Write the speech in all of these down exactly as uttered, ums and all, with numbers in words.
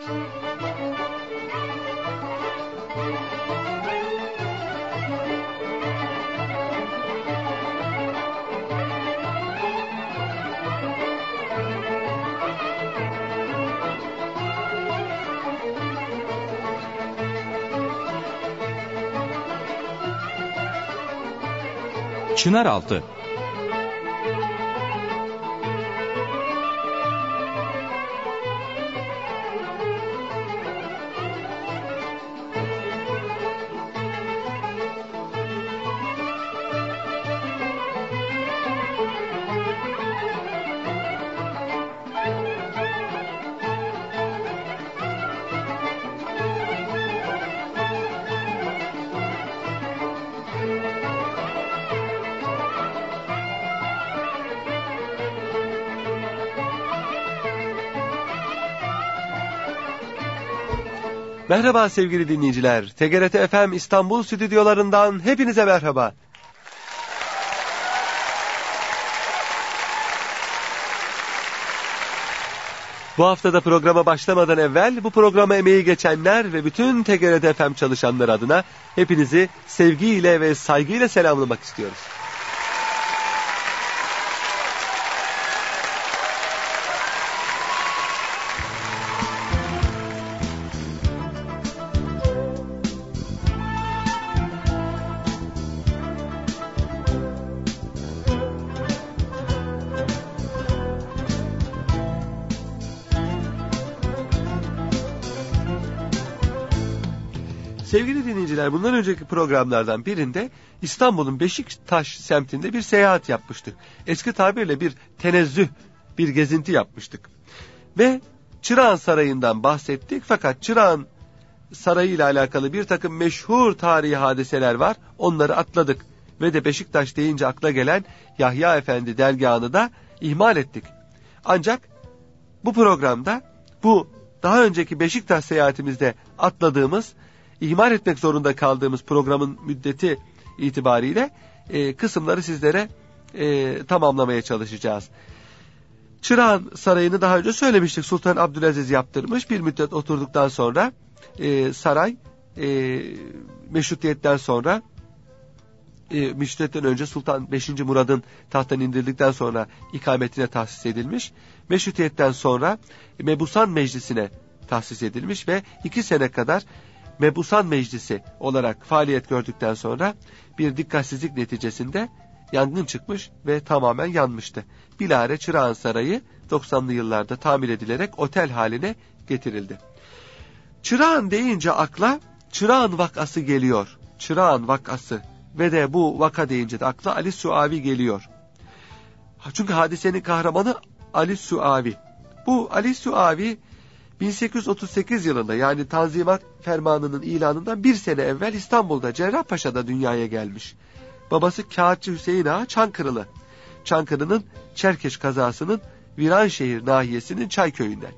Çınaraltı. Merhaba sevgili dinleyiciler. T G R T F M İstanbul stüdyolarından hepinize merhaba. Bu haftada programa başlamadan evvel bu programa emeği geçenler ve bütün T G R T F M çalışanlar adına hepinizi sevgiyle ve saygıyla selamlamak istiyoruz. Sevgili dinleyiciler, bundan önceki programlardan birinde İstanbul'un Beşiktaş semtinde bir seyahat yapmıştık. Eski tabirle bir tenezzüh, bir gezinti yapmıştık. Ve Çırağan Sarayı'ndan bahsettik. Fakat Çırağan Sarayı ile alakalı bir takım meşhur tarihi hadiseler var. Onları atladık. Ve de Beşiktaş deyince akla gelen Yahya Efendi dergahını da ihmal ettik. Ancak bu programda, bu daha önceki Beşiktaş seyahatimizde atladığımız, ihmal etmek zorunda kaldığımız programın müddeti itibariyle e, kısımları sizlere e, tamamlamaya çalışacağız. Çırağan Sarayı'nı daha önce söylemiştik. Sultan Abdülaziz yaptırmış. Bir müddet oturduktan sonra e, saray e, meşrutiyetten sonra e, meşrutiyetten önce Sultan beşinci Murad'ın tahttan indirildikten sonra ikametine tahsis edilmiş. Meşrutiyetten sonra Mebusan Meclisi'ne tahsis edilmiş ve iki sene kadar Mebusan Meclisi olarak faaliyet gördükten sonra bir dikkatsizlik neticesinde yangın çıkmış ve tamamen yanmıştı. Bilahare Çırağan Sarayı doksanlı yıllarda tamir edilerek otel haline getirildi. Çırağan deyince akla Çırağan vakası geliyor. Çırağan vakası ve de bu vaka deyince de akla Ali Suavi geliyor. Çünkü hadisenin kahramanı Ali Suavi. Bu Ali Suavi bin sekiz yüz otuz sekiz yılında, yani Tanzimat Fermanı'nın ilanından bir sene evvel İstanbul'da Cerrahpaşa'da dünyaya gelmiş. Babası Kağıtçı Hüseyin Ağa Çankırılı. Çankırı'nın Çerkeş kazasının Viranşehir nahiyesinin Çayköy'ünden.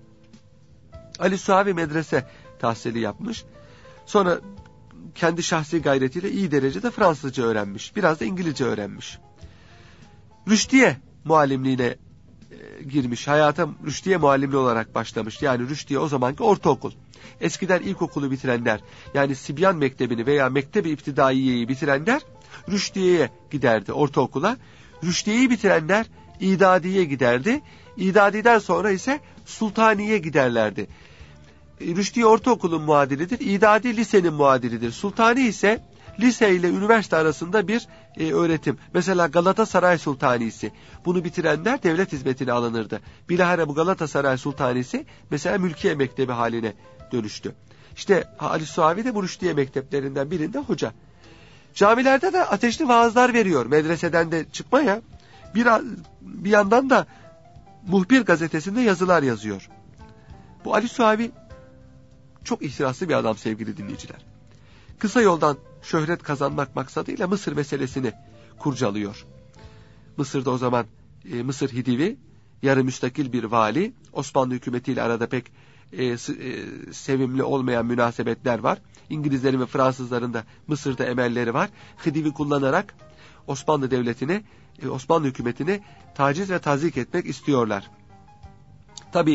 Ali Suavi medrese tahsili yapmış. Sonra kendi şahsi gayretiyle iyi derecede Fransızca öğrenmiş. Biraz da İngilizce öğrenmiş. Rüşdiye muallimliğine girmiş. Hayata Rüşdiye muallimli olarak başlamış. Yani Rüşdiye o zamanki ortaokul. Eskiden ilkokulu bitirenler, yani Sibyan Mektebi'ni veya Mektebi İptidaiye'yi bitirenler Rüşdiye'ye giderdi, ortaokula. Rüşdiye'yi bitirenler İdadi'ye giderdi. İdadi'den sonra ise Sultani'ye giderlerdi. Rüşdiye ortaokulun muadilidir. İdadi lisenin muadilidir. Sultani ise lise ile üniversite arasında bir e, öğretim. Mesela Galatasaray Sultanisi. Bunu bitirenler devlet hizmetine alınırdı. Bilahare bu Galatasaray Sultanisi mesela Mülkiye Mektebi haline dönüştü. İşte Ali Suavi de bu Rüşdiye mekteplerinden birinde hoca. Camilerde de ateşli vaazlar veriyor. Medreseden de çıkmaya. Bir, bir yandan da Muhbir gazetesinde yazılar yazıyor. Bu Ali Suavi çok ihtiraslı bir adam sevgili dinleyiciler. Kısa yoldan şöhret kazanmak maksadıyla Mısır meselesini kurcalıyor. Mısır'da o zaman e, Mısır Hidivi, yarı müstakil bir vali, Osmanlı hükümetiyle arada pek e, e, sevimli olmayan münasebetler var. İngilizlerin ve Fransızların da Mısır'da emelleri var. Hidivi kullanarak Osmanlı devletini, e, Osmanlı hükümetini taciz ve tazyik etmek istiyorlar. Tabii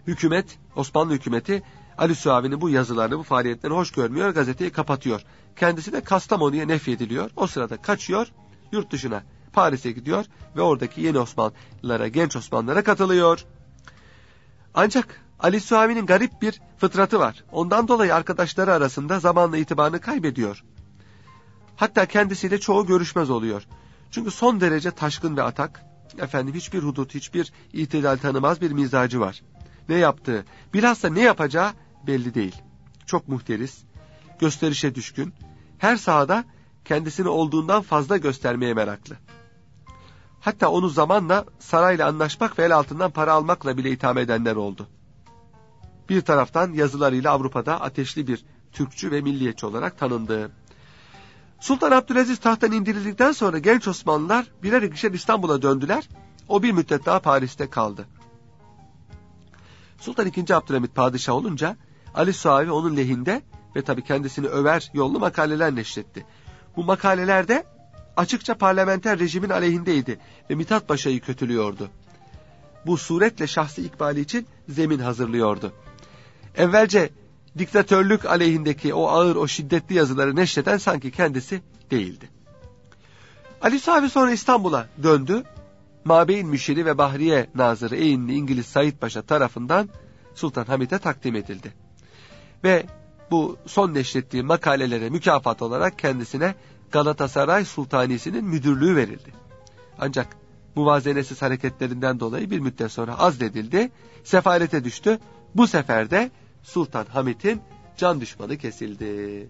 hükümet, Osmanlı hükümeti Ali Suavi'nin bu yazılarını, bu faaliyetlerini hoş görmüyor, gazeteyi kapatıyor. Kendisi de Kastamonu'ya nefyediliyor. O sırada kaçıyor, yurt dışına, Paris'e gidiyor ve oradaki yeni Osmanlılara, genç Osmanlılara katılıyor. Ancak Ali Suavi'nin garip bir fıtratı var. Ondan dolayı arkadaşları arasında zamanla itibarını kaybediyor. Hatta kendisiyle çoğu görüşmez oluyor. Çünkü son derece taşkın ve atak, efendim hiçbir hudut, hiçbir itidal tanımaz bir mizacı var. Ne yaptığı, bilhassa ne yapacağı belli değil. Çok muhteris, gösterişe düşkün, her sahada kendisini olduğundan fazla göstermeye meraklı. Hatta onu zamanla sarayla anlaşmak ve el altından para almakla bile itham edenler oldu. Bir taraftan yazılarıyla Avrupa'da ateşli bir Türkçü ve milliyetçi olarak tanındı. Sultan Abdülaziz tahttan indirildikten sonra genç Osmanlılar birer ikişer İstanbul'a döndüler. O bir müddet daha Paris'te kaldı. Sultan ikinci. Abdülhamit padişah olunca Ali Suavi onun lehinde ve tabii kendisini över yollu makaleler neşretti. Bu makalelerde açıkça parlamenter rejimin aleyhindeydi ve Mithat Paşa'yı kötülüyordu. Bu suretle şahsi ikbali için zemin hazırlıyordu. Evvelce diktatörlük aleyhindeki o ağır, o şiddetli yazıları neşreden sanki kendisi değildi. Ali Suavi sonra İstanbul'a döndü. Mabeyin Müşiri ve Bahriye Nazırı Eğinli İngiliz Said Paşa tarafından Sultan Hamit'e takdim edildi. Ve bu son neşrettiği makalelere mükafat olarak kendisine Galatasaray Sultanisi'nin müdürlüğü verildi. Ancak muvazenesiz hareketlerinden dolayı bir müddet sonra azledildi, sefalete düştü. Bu sefer de Sultan Hamit'in can düşmanı kesildi.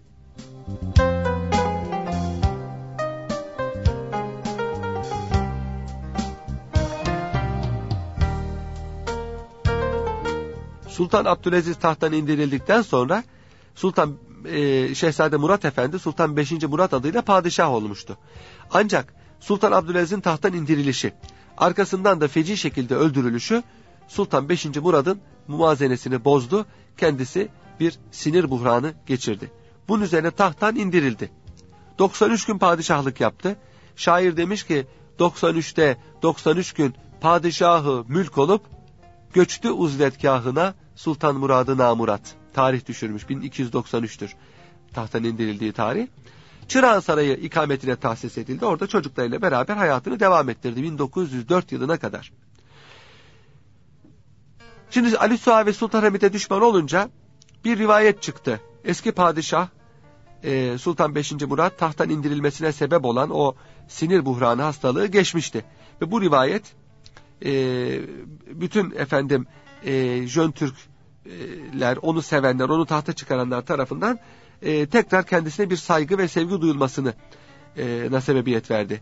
Sultan Abdülaziz tahttan indirildikten sonra Sultan e, Şehzade Murat Efendi Sultan beşinci. Murat adıyla padişah olmuştu. Ancak Sultan Abdülaziz'in tahttan indirilişi, arkasından da feci şekilde öldürülüşü Sultan beşinci. Murad'ın muvazenesini bozdu. Kendisi bir sinir buhranı geçirdi. Bunun üzerine tahttan indirildi. doksan üç gün padişahlık yaptı. Şair demiş ki doksan üçte doksan üç gün padişahı mülk olup göçtü uzletkâhına Sultan Murad'ı namurat. Tarih düşürmüş, bin iki yüz doksan üçtür tahttan indirildiği tarih. Çırağan Sarayı ikametine tahsis edildi. Orada çocuklarıyla beraber hayatını devam ettirdi bin dokuz yüz dört yılına kadar. Şimdi Ali Suavi Sultan Hamit'e düşman olunca bir rivayet çıktı. Eski padişah e, Sultan beşinci. Murat tahttan indirilmesine sebep olan o sinir buhranı hastalığı geçmişti. Ve bu rivayet e, bütün efendim e, Jön Türkler, onu sevenler, onu tahta çıkaranlar tarafından e, tekrar kendisine bir saygı ve sevgi duyulmasını e, na sebebiyet verdi.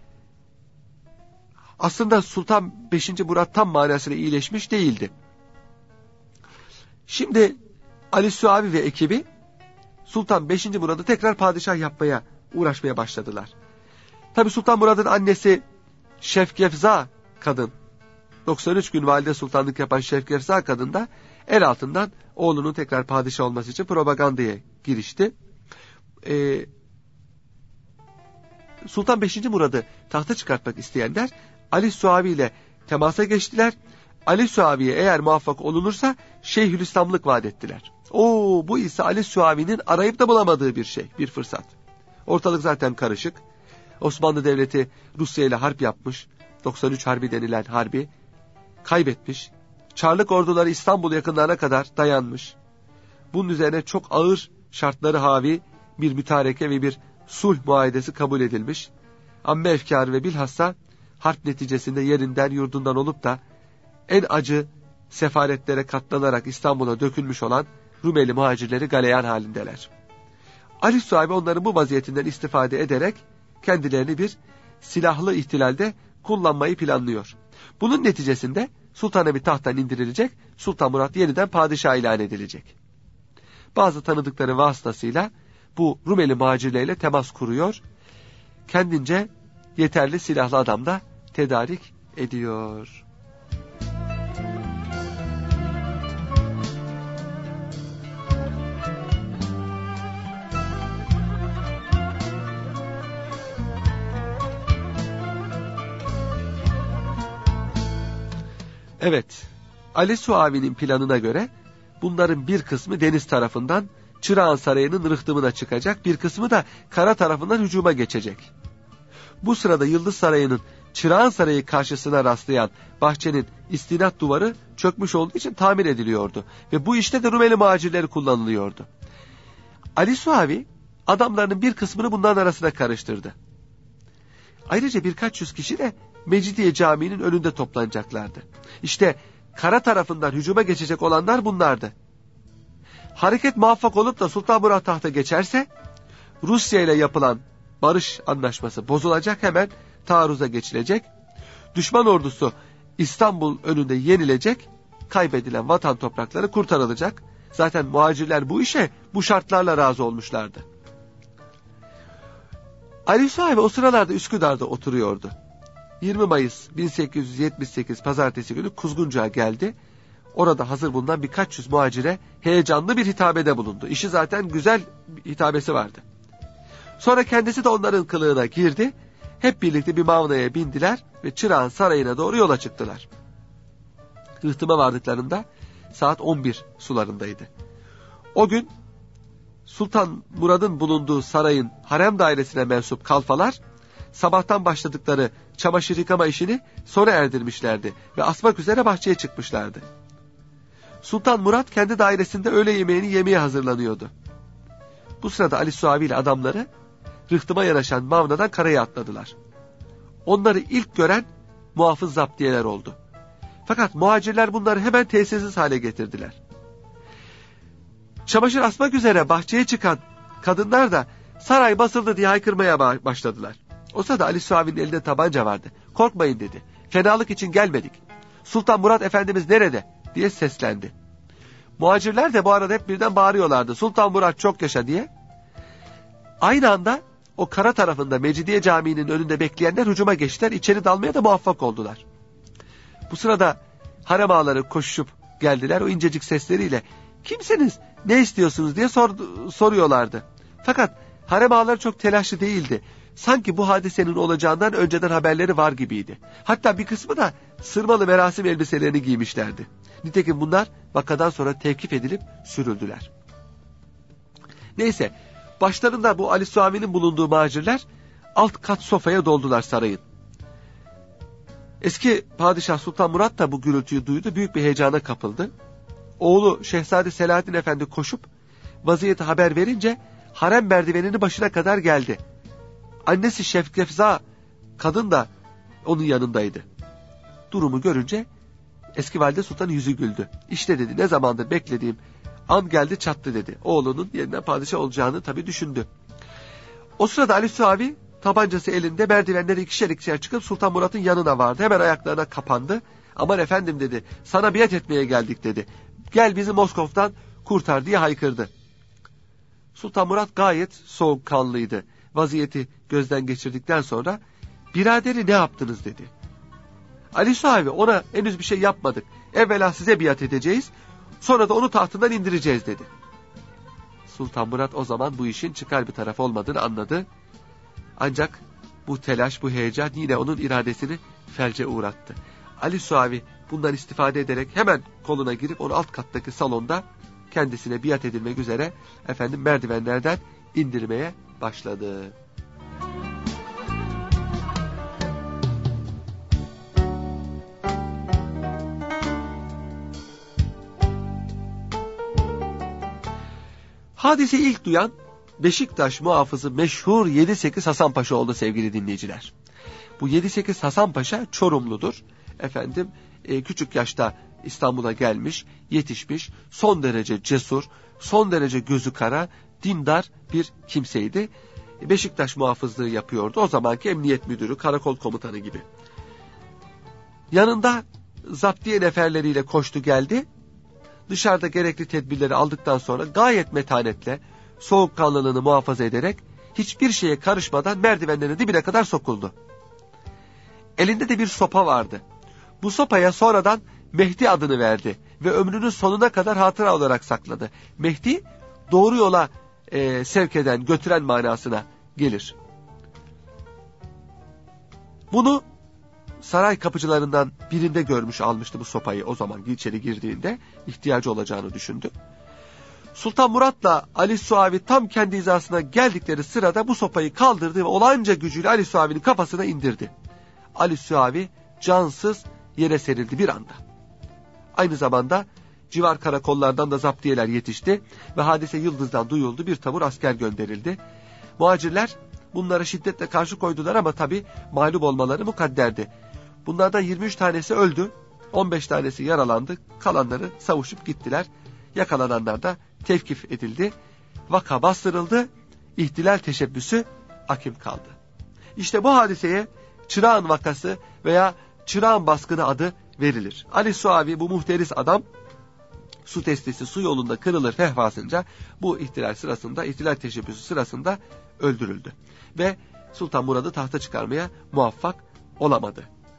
Aslında Sultan beşinci. Murat tam manasıyla iyileşmiş değildi. Şimdi Ali Suavi ve ekibi Sultan beşinci. Murad'ı tekrar padişah yapmaya uğraşmaya başladılar. Tabi Sultan Murad'ın annesi Şefkefza kadın, doksan üç gün valide sultanlık yapan Şefkefza kadın da el altından oğlunun tekrar padişah olması için propagandaya girişti. Ee, Sultan beşinci. Murad'ı tahta çıkartmak isteyenler Ali Suavi ile temasa geçtiler. Ali Suavi'ye eğer muvaffak olunursa Şeyhülislamlık vaat ettiler. Oo, bu ise Ali Suavi'nin arayıp da bulamadığı bir şey, bir fırsat. Ortalık zaten karışık. Osmanlı Devleti Rusya ile harp yapmış. doksan üç Harbi denilen harbi kaybetmiş. Çarlık orduları İstanbul yakınlarına kadar dayanmış. Bunun üzerine çok ağır şartları havi bir mütareke ve bir sulh muahedesi kabul edilmiş. Amme efkarı ve bilhassa harp neticesinde yerinden yurdundan olup da en acı sefaletlere katlanarak İstanbul'a dökülmüş olan Rumeli muhacirleri galeyan halindeler. Ali Suavi onların bu vaziyetinden istifade ederek kendilerini bir silahlı ihtilalde kullanmayı planlıyor. Bunun neticesinde Sultan Hamit tahttan indirilecek, Sultan Murat yeniden padişah ilan edilecek. Bazı tanıdıkları vasıtasıyla bu Rumeli muhacirleriyle temas kuruyor, kendince yeterli silahlı adam da tedarik ediyor. Evet, Ali Suavi'nin planına göre bunların bir kısmı deniz tarafından Çırağan Sarayı'nın rıhtımına çıkacak, bir kısmı da kara tarafından hücuma geçecek. Bu sırada Yıldız Sarayı'nın Çırağan Sarayı karşısına rastlayan bahçenin istinat duvarı çökmüş olduğu için tamir ediliyordu ve bu işte de Rumeli muhacirleri kullanılıyordu. Ali Suavi adamlarının bir kısmını bunların arasına karıştırdı. Ayrıca birkaç yüz kişi de Mecidiye Camii'nin önünde toplanacaklardı. İşte kara tarafından hücuma geçecek olanlar bunlardı. Hareket muvaffak olup da Sultan Murat tahta geçerse Rusya ile yapılan barış anlaşması bozulacak, hemen taarruza geçilecek. Düşman ordusu İstanbul önünde yenilecek, kaybedilen vatan toprakları kurtarılacak. Zaten muhacirler bu işe bu şartlarla razı olmuşlardı. Ali Suavi o sıralarda Üsküdar'da oturuyordu. yirmi Mayıs bin sekiz yüz yetmiş sekiz Pazartesi günü Kuzguncu'ya geldi. Orada hazır bulunan birkaç yüz muhacire heyecanlı bir hitabede bulundu. İşi zaten güzel bir hitabesi vardı. Sonra kendisi de onların kılığına girdi. Hep birlikte bir mavnaya bindiler ve Çırağan Sarayı'na doğru yola çıktılar. Rıhtıma vardıklarında saat on bir sularındaydı. O gün Sultan Murad'ın bulunduğu sarayın harem dairesine mensup kalfalar sabahtan başladıkları çamaşır yıkama işini sona erdirmişlerdi ve asmak üzere bahçeye çıkmışlardı. Sultan Murad kendi dairesinde öğle yemeğini yemeye hazırlanıyordu. Bu sırada Ali Suavi ile adamları rıhtıma yanaşan mavnadan karaya atladılar. Onları ilk gören muhafız zaptiyeler oldu. Fakat muhacirler bunları hemen tesirsiz hale getirdiler. Çamaşır asmak üzere bahçeye çıkan kadınlar da saray basıldı diye haykırmaya başladılar. O sırada Ali Suavi'nin elinde tabanca vardı. Korkmayın dedi. Fenalık için gelmedik. Sultan Murat Efendimiz nerede diye seslendi. Muhacirler de bu arada hep birden bağırıyorlardı. Sultan Murat çok yaşa diye. Aynı anda o kara tarafında Mecidiye Camii'nin önünde bekleyenler hücuma geçtiler. İçeri dalmaya da muvaffak oldular. Bu sırada harem ağaları koşup geldiler. O incecik sesleriyle kimsiniz, ne istiyorsunuz diye sor, soruyorlardı. Fakat harem ağaları çok telaşlı değildi. Sanki bu hadisenin olacağından önceden haberleri var gibiydi. Hatta bir kısmı da sırmalı merasim elbiselerini giymişlerdi. Nitekim bunlar vakadan sonra tevkif edilip sürüldüler. Neyse, başlarında bu Ali Suavi'nin bulunduğu muhacirler alt kat sofaya doldular sarayın. Eski padişah Sultan Murat da bu gürültüyü duydu, büyük bir heyecana kapıldı. Oğlu Şehzade Selahaddin Efendi koşup vaziyeti haber verince harem merdiveninin başına kadar geldi. Annesi Şefkefza kadın da onun yanındaydı. Durumu görünce eski valide sultan yüzü güldü. İşte dedi, ne zamandır beklediğim an geldi çattı dedi. Oğlunun yeniden padişah olacağını tabii düşündü. O sırada Ali Suavi tabancası elinde merdivenleri ikişer ikişer çıkıp Sultan Murat'ın yanına vardı. Hemen ayaklarına kapandı. Aman efendim dedi, sana biat etmeye geldik dedi. Gel bizi Moskov'dan kurtar diye haykırdı. Sultan Murat gayet soğukkanlıydı. Vaziyeti gözden geçirdikten sonra biraderi ne yaptınız dedi. Ali Suavi ona henüz bir şey yapmadık. Evvela size biat edeceğiz, sonra da onu tahtından indireceğiz dedi. Sultan Murat o zaman bu işin çıkar bir taraf olmadığını anladı. Ancak bu telaş, bu heyecan yine onun iradesini felce uğrattı. Ali Suavi bundan istifade ederek hemen koluna girip onu alt kattaki salonda kendisine biat edilmek üzere efendim merdivenlerden indirmeye başladı. Hadiseyi ilk duyan Beşiktaş muhafızı meşhur yedi sekiz Hasan Paşa oldu sevgili dinleyiciler. Bu yedi sekiz Hasan Paşa Çorumludur. Efendim e, küçük yaşta İstanbul'a gelmiş, yetişmiş, son derece cesur, son derece gözü kara, dindar bir kimseydi. Beşiktaş muhafızlığı yapıyordu. O zamanki emniyet müdürü, karakol komutanı gibi. Yanında zaptiye neferleriyle koştu geldi. Dışarıda gerekli tedbirleri aldıktan sonra gayet metanetle, soğukkanlılığını muhafaza ederek hiçbir şeye karışmadan merdivenlerin dibine kadar sokuldu. Elinde de bir sopa vardı. Bu sopaya sonradan Mehdi adını verdi ve ömrünün sonuna kadar hatıra olarak sakladı. Mehdi doğru yola e, sevk eden, götüren manasına gelir. Bunu saray kapıcılarından birinde görmüş, almıştı bu sopayı o zaman içeri girdiğinde, ihtiyacı olacağını düşündü. Sultan Murat'la Ali Suavi tam kendi hizasına geldikleri sırada bu sopayı kaldırdı ve olağanca gücüyle Ali Suavi'nin kafasına indirdi. Ali Suavi cansız yere serildi bir anda. Aynı zamanda civar karakollardan da zaptiyeler yetişti ve hadise Yıldız'dan duyuldu. Bir tabur asker gönderildi. Muhacirler bunlara şiddetle karşı koydular ama tabii mağlup olmaları mukadderdi. Bunlardan yirmi üç tanesi öldü, on beş tanesi yaralandı, kalanları savuşup gittiler. Yakalananlar da tevkif edildi. Vaka bastırıldı, ihtilal teşebbüsü hakim kaldı. İşte bu hadiseye Çırağan vakası veya Çırağan baskını adı verilir. Ali Suavi, bu muhteris adam, su testisi su yolunda kırılır fehvasınca bu ihtilal sırasında, ihtilal teşebbüsü sırasında öldürüldü. Ve Sultan Murad'ı tahta çıkarmaya muvaffak olamadı.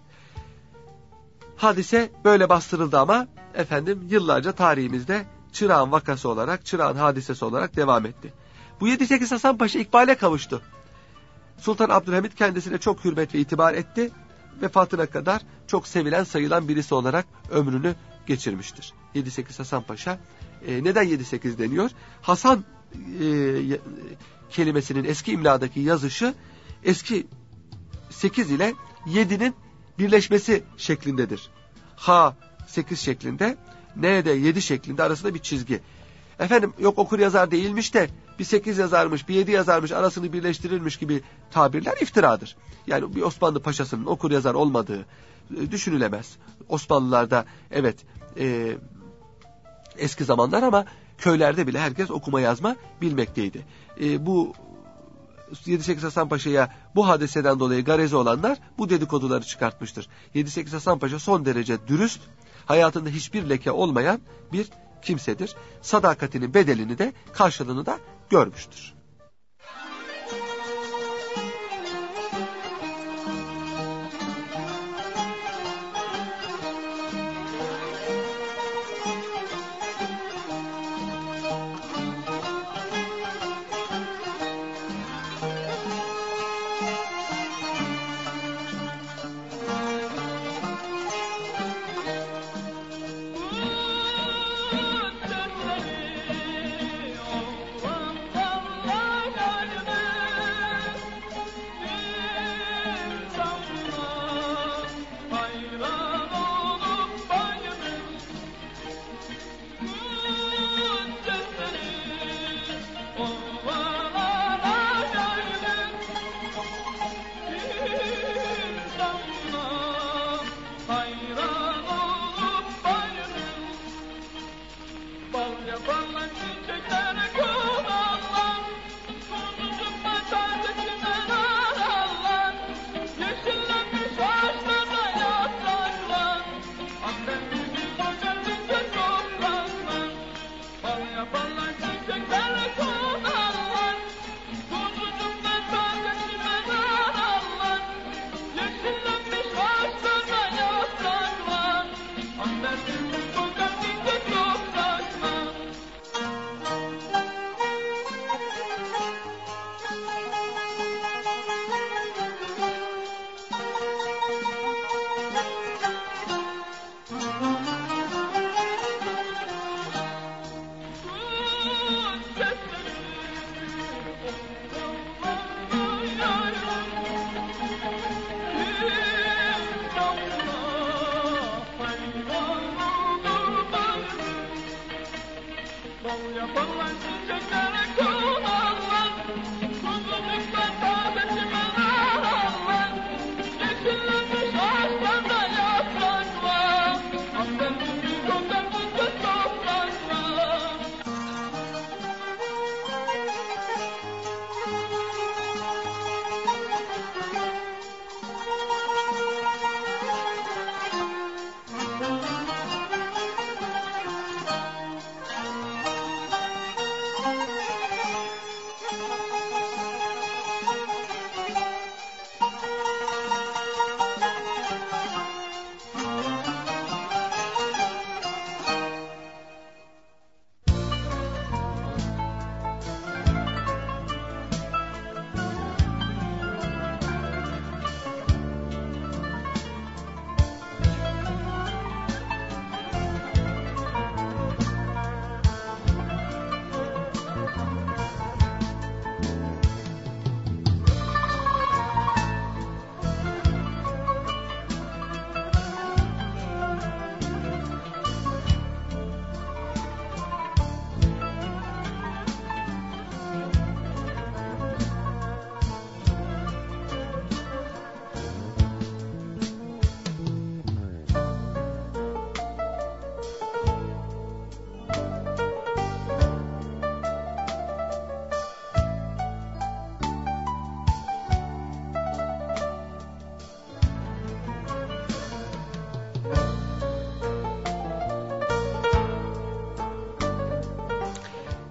Hadise böyle bastırıldı ama efendim yıllarca tarihimizde Çırağan vakası olarak, Çırağan hadisesi olarak devam etti. Bu yedi sekiz Hasan Paşa ikbale kavuştu. Sultan Abdülhamit kendisine çok hürmet ve itibar etti. Vefatına kadar çok sevilen, sayılan birisi olarak ömrünü geçirmiştir. yedi sekiz Hasan Paşa. E, neden yedi sekiz deniyor? Hasan e, kelimesinin eski imladaki yazışı eski sekiz ile yedinin birleşmesi şeklindedir. Ha sekiz şeklinde, N de yedi şeklinde, arasında bir çizgi. Efendim yok okur yazar değilmiş de bir sekiz yazarmış, bir yedi yazarmış, arasını birleştirilmiş gibi tabirler iftiradır. Yani bir Osmanlı paşasının okur yazar olmadığı e, düşünülemez. Osmanlılarda evet e, eski zamanlar ama köylerde bile herkes okuma yazma bilmekteydi. E, bu yedi sekiz Hasan Paşa'ya bu hadiseden dolayı garezi olanlar bu dedikoduları çıkartmıştır. yedi sekiz Hasan Paşa son derece dürüst, hayatında hiçbir leke olmayan bir kimsedir. Sadakatinin bedelini de, karşılığını da görmüştür.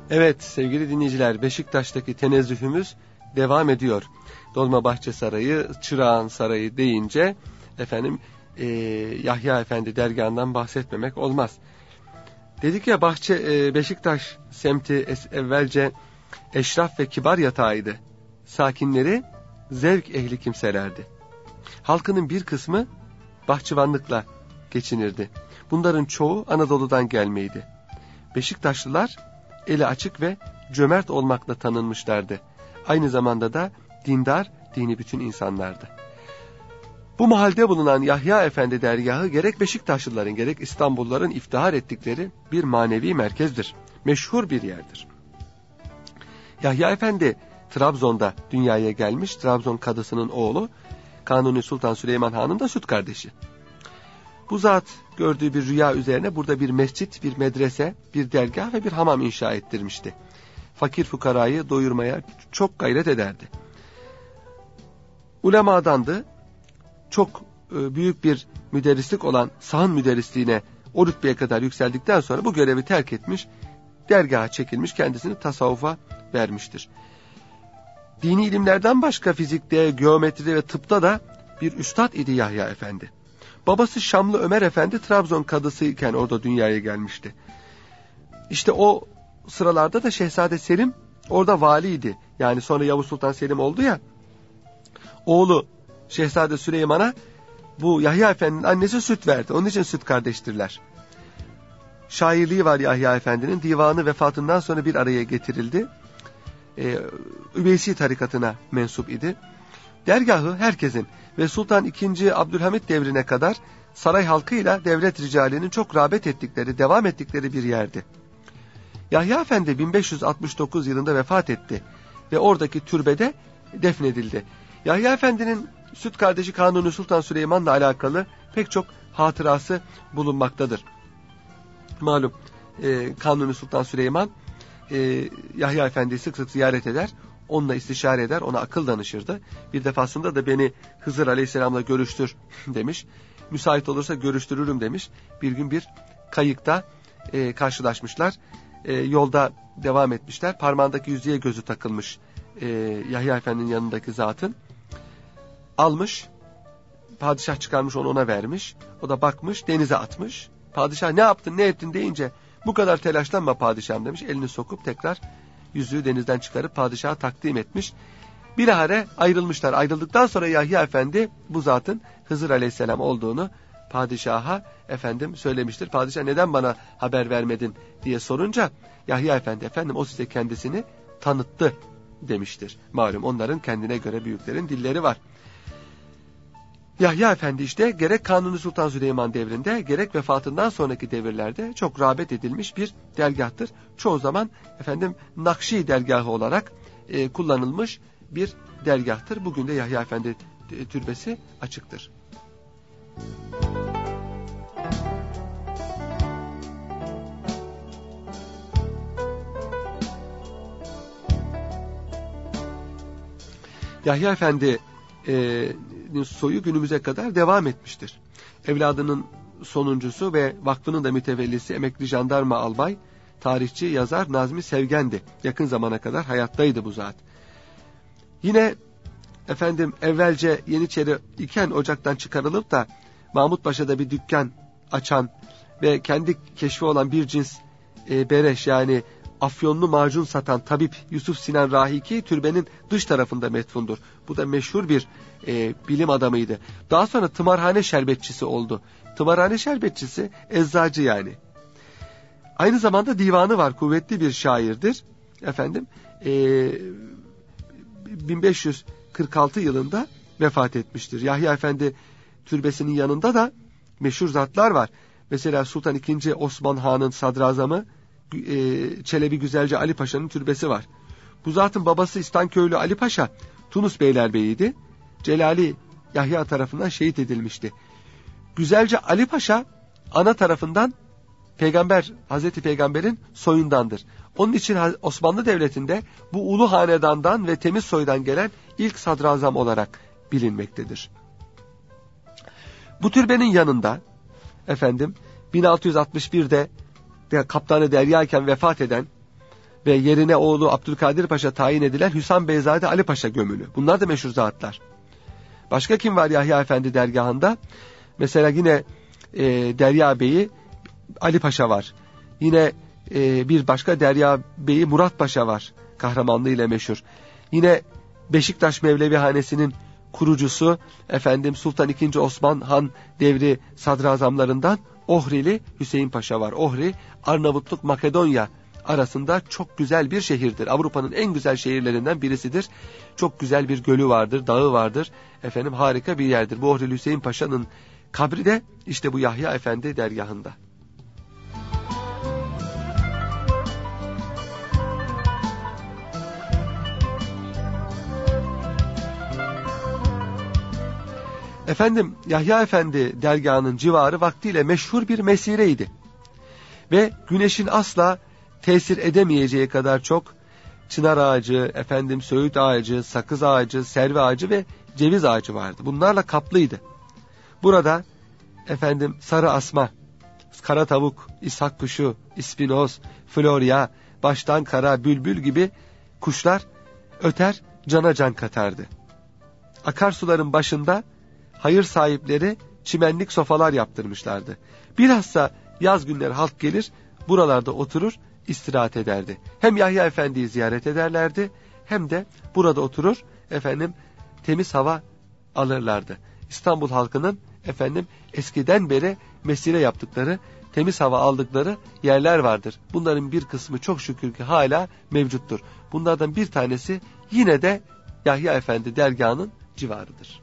Evet sevgili dinleyiciler, Beşiktaş'taki tenezzühümüz devam ediyor. Dolmabahçe Sarayı, Çırağan Sarayı deyince efendim e, Yahya Efendi dergahından bahsetmemek olmaz. Dedik ya, Bahçe e, Beşiktaş semti es, evvelce eşraf ve kibar yatağıydı. Sakinleri zevk ehli kimselerdi. Halkının bir kısmı bahçıvanlıkla geçinirdi. Bunların çoğu Anadolu'dan gelmeydi. Beşiktaşlılar eli açık ve cömert olmakla tanınmışlardı. Aynı zamanda da dindar, dini bütün insanlardı. Bu mahalde bulunan Yahya Efendi dergahı gerek Beşiktaşlıların gerek İstanbulluların iftihar ettikleri bir manevi merkezdir. Meşhur bir yerdir. Yahya Efendi Trabzon'da dünyaya gelmiş. Trabzon kadısının oğlu, Kanuni Sultan Süleyman Han'ın da süt kardeşi. Bu zat gördüğü bir rüya üzerine burada bir mescit, bir medrese, bir dergah ve bir hamam inşa ettirmişti. Fakir fukarayı doyurmaya çok gayret ederdi. Ulemadandı. Çok büyük bir müderrislik olan sahan müderrisliğine o rütbeye kadar yükseldikten sonra bu görevi terk etmiş, dergaha çekilmiş, kendisini tasavvufa vermiştir. Dini ilimlerden başka fizikte, geometride ve tıpta da bir üstad idi Yahya Efendi. Babası Şamlı Ömer Efendi Trabzon kadısı iken orada dünyaya gelmişti. İşte o sıralarda da Şehzade Selim orada valiydi. Yani sonra Yavuz Sultan Selim oldu ya. Oğlu Şehzade Süleyman'a bu Yahya Efendi'nin annesi süt verdi. Onun için süt kardeştirler. Şairliği var Yahya Efendi'nin. Divanı vefatından sonra bir araya getirildi. Ee, Üveysi tarikatına mensup idi. Dergahı herkesin ve Sultan ikinci. Abdülhamit devrine kadar saray halkıyla devlet ricalinin çok rağbet ettikleri, devam ettikleri bir yerdi. Yahya Efendi bin beş yüz altmış dokuz yılında vefat etti ve oradaki türbede defnedildi. Yahya Efendi'nin süt kardeşi Kanuni Sultan Süleyman'la alakalı pek çok hatırası bulunmaktadır. Malum e, Kanuni Sultan Süleyman e, Yahya Efendi'yi sık sık ziyaret eder, onunla istişare eder, ona akıl danışırdı. Bir defasında da beni Hızır Aleyhisselam'la görüştür demiş. Müsait olursa görüştürürüm demiş. Bir gün bir kayıkta e, karşılaşmışlar. E, yolda devam etmişler. Parmağındaki yüzüğe gözü takılmış e, Yahya Efendi'nin yanındaki zatın. Almış, padişah çıkarmış onu ona vermiş. O da bakmış, denize atmış. Padişah ne yaptın ne ettin deyince bu kadar telaşlanma padişahım demiş. Elini sokup tekrar yüzüğü denizden çıkarıp padişaha takdim etmiş. Bilahare ayrılmışlar. Ayrıldıktan sonra Yahya Efendi bu zatın Hızır Aleyhisselam olduğunu padişaha efendim söylemiştir. Padişah neden bana haber vermedin diye sorunca Yahya Efendi efendim o size kendisini tanıttı demiştir. Malum onların kendine göre büyüklerin dilleri var. Yahya Efendi işte gerek Kanuni Sultan Süleyman devrinde gerek vefatından sonraki devirlerde çok rağbet edilmiş bir dergahtır. Çoğu zaman efendim Nakşi dergahı olarak e, kullanılmış bir dergahtır. Bugün de Yahya Efendi türbesi açıktır. Yahya Efendi'nin soyu günümüze kadar devam etmiştir. Evladının sonuncusu ve vakfının da mütevellisi emekli jandarma albay, tarihçi, yazar Nazmi Sevgen'di. Yakın zamana kadar hayattaydı bu zat. Yine efendim evvelce Yeniçeri iken ocaktan çıkarılıp da Mahmut Paşa'da bir dükkan açan ve kendi keşfi olan bir cins e, bereş yani afyonlu macun satan tabip Yusuf Sinan Rahiki türbenin dış tarafında metfundur. Bu da meşhur bir e, bilim adamıydı. Daha sonra tımarhane şerbetçisi oldu. Tımarhane şerbetçisi eczacı yani. Aynı zamanda divanı var, kuvvetli bir şairdir. Efendim e, bin beş yüz kırk altı yılında vefat etmiştir. Yahya Efendi türbesinin yanında da meşhur zatlar var. Mesela Sultan ikinci. Osman Han'ın sadrazamı Çelebi Güzelce Ali Paşa'nın türbesi var. Bu zatın babası İstanköylü Ali Paşa Tunus Beylerbeyi'ydi. Celali Yahya tarafından şehit edilmişti. Güzelce Ali Paşa ana tarafından Peygamber Hazreti Peygamber'in soyundandır. Onun için Osmanlı Devleti'nde bu ulu hanedandan ve temiz soydan gelen ilk sadrazam olarak bilinmektedir. Bu türbenin yanında efendim bin altı yüz altmış bir'de de Kaptanı Derya iken vefat eden ve yerine oğlu Abdülkadir Paşa tayin edilen Hüsam Beyzade Ali Paşa gömülü. Bunlar da meşhur zatlar. Başka kim var Yahya Efendi dergahında? Mesela yine e, Derya Bey'i Ali Paşa var. Yine e, bir başka Derya Bey'i Murat Paşa var. Kahramanlığı ile meşhur. Yine Beşiktaş Mevlevi Hanesi'nin kurucusu efendim Sultan ikinci. Osman Han devri sadrazamlarından Ohrili Hüseyin Paşa var. Ohri, Arnavutluk Makedonya arasında çok güzel bir şehirdir. Avrupa'nın en güzel şehirlerinden birisidir. Çok güzel bir gölü vardır, dağı vardır. Efendim harika bir yerdir. Bu Ohrili Hüseyin Paşa'nın kabri de işte bu Yahya Efendi dergahında. Efendim Yahya Efendi dergahının civarı vaktiyle meşhur bir mesireydi. Ve güneşin asla tesir edemeyeceği kadar çok çınar ağacı, efendim söğüt ağacı, sakız ağacı, serve ağacı ve ceviz ağacı vardı. Bunlarla kaplıydı. Burada efendim sarı asma, kara tavuk, ishak kuşu, ispinoz, florya, baştan kara, bülbül gibi kuşlar öter, cana can katardı. Akarsuların başında hayır sahipleri çimenlik sofalar yaptırmışlardı. Bilhassa yaz günleri halk gelir, buralarda oturur, istirahat ederdi. Hem Yahya Efendi'yi ziyaret ederlerdi, hem de burada oturur, efendim temiz hava alırlardı. İstanbul halkının efendim eskiden beri mesire yaptıkları, temiz hava aldıkları yerler vardır. Bunların bir kısmı çok şükür ki hala mevcuttur. Bunlardan bir tanesi yine de Yahya Efendi dergahının civarıdır.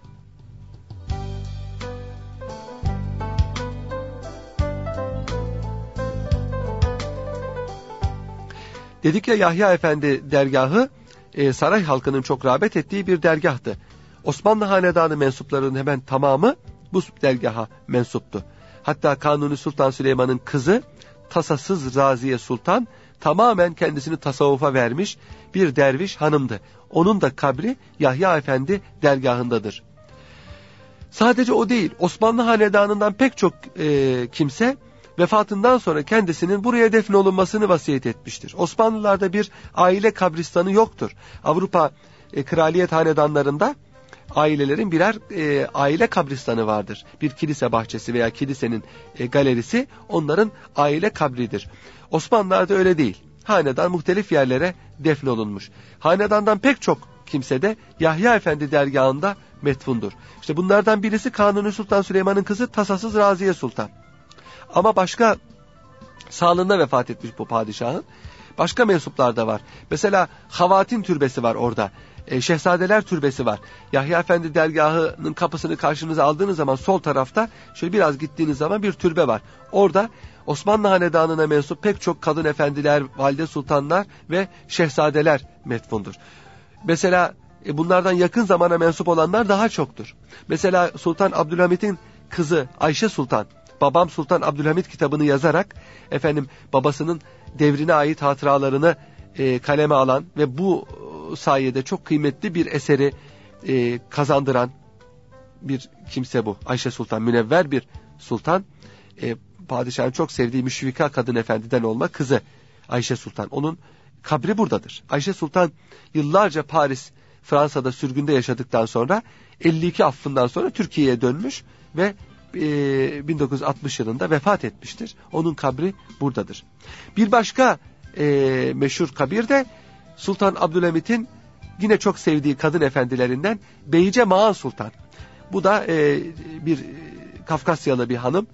Dedik ya Yahya Efendi dergahı e, saray halkının çok rağbet ettiği bir dergahtı. Osmanlı Hanedanı mensuplarının hemen tamamı bu dergaha mensuptu. Hatta Kanuni Sultan Süleyman'ın kızı Tasasız Raziye Sultan tamamen kendisini tasavvufa vermiş bir derviş hanımdı. Onun da kabri Yahya Efendi dergahındadır. Sadece o değil, Osmanlı Hanedanı'ndan pek çok e, kimse vefatından sonra kendisinin buraya defnolunmasını vasiyet etmiştir. Osmanlılarda bir aile kabristanı yoktur. Avrupa e, kraliyet hanedanlarında ailelerin birer e, aile kabristanı vardır. Bir kilise bahçesi veya kilisenin e, galerisi onların aile kabridir. Osmanlılarda öyle değil. Hanedan muhtelif yerlere defnolunmuş. Hanedandan pek çok kimse de Yahya Efendi dergahında metfundur. İşte bunlardan birisi Kanuni Sultan Süleyman'ın kızı Tasasız Raziye Sultan. Ama başka sağlığında vefat etmiş bu padişahın. Başka mensuplar da var. Mesela Havatin türbesi var orada. E, Şehzadeler türbesi var. Yahya Efendi dergahının kapısını karşınıza aldığınız zaman sol tarafta şöyle biraz gittiğiniz zaman bir türbe var. Orada Osmanlı Hanedanı'na mensup pek çok kadın efendiler, valide sultanlar ve şehzadeler metfundur. Mesela e, bunlardan yakın zamana mensup olanlar daha çoktur. Mesela Sultan Abdülhamit'in kızı Ayşe Sultan, Babam Sultan Abdülhamit kitabını yazarak efendim babasının devrine ait hatıralarını e, kaleme alan ve bu sayede çok kıymetli bir eseri e, kazandıran bir kimse bu. Ayşe Sultan, münevver bir sultan. E, padişahın çok sevdiği Müşfika Kadın Efendi'den olma kızı Ayşe Sultan. Onun kabri buradadır. Ayşe Sultan yıllarca Paris, Fransa'da sürgünde yaşadıktan sonra elli iki affından sonra Türkiye'ye dönmüş ve e, bin dokuz yüz altmış yılında vefat etmiştir. Onun kabri buradadır. Bir başka e, meşhur kabir de Sultan Abdülhamit'in yine çok sevdiği kadın efendilerinden Beyce Maan Sultan. Bu da e, bir e, Kafkasyalı bir hanım,